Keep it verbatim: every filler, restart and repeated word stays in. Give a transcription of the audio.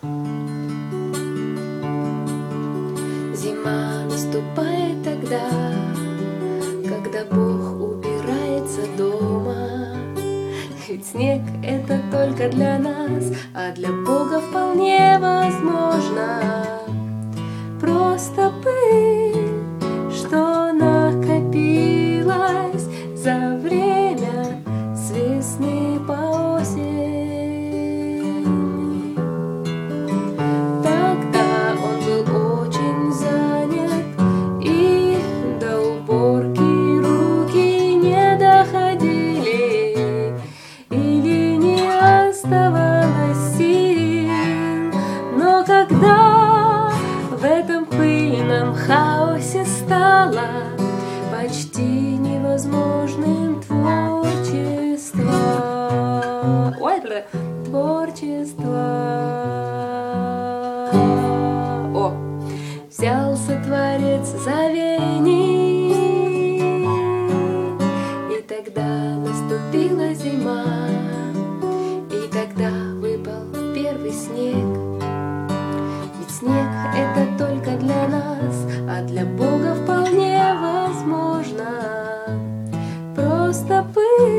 Зима наступает тогда, когда Бог убирается дома. Ведь снег — это только для нас, а для Бога вполне возможно. Просто пыль, что накопилась за время с весны по осень. Тогда он был очень занят, и до уборки руки не доходили, или не оставалось сил. Но когда в этом пыльном хаосе стало почти невозможным творчество, ой, творчество, о, взялся Творец за веник, и тогда наступила зима, и тогда выпал первый снег. Ведь снег — это только для нас, а для Бога вполне возможно. Просто пыль,